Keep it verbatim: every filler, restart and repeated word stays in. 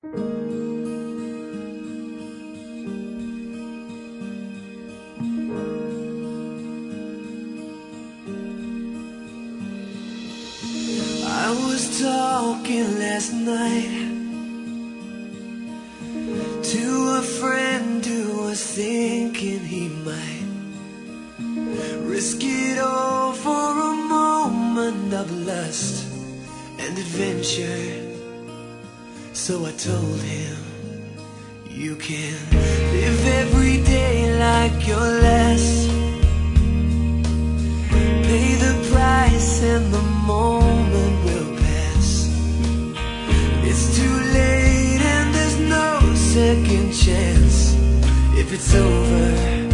I was talking last night to a friend who was thinking he might risk it all for a moment of lust and adventure. So I told him, you can live every day like your last, pay the price and the moment will pass. It's too late and there's no second chance. If it's over,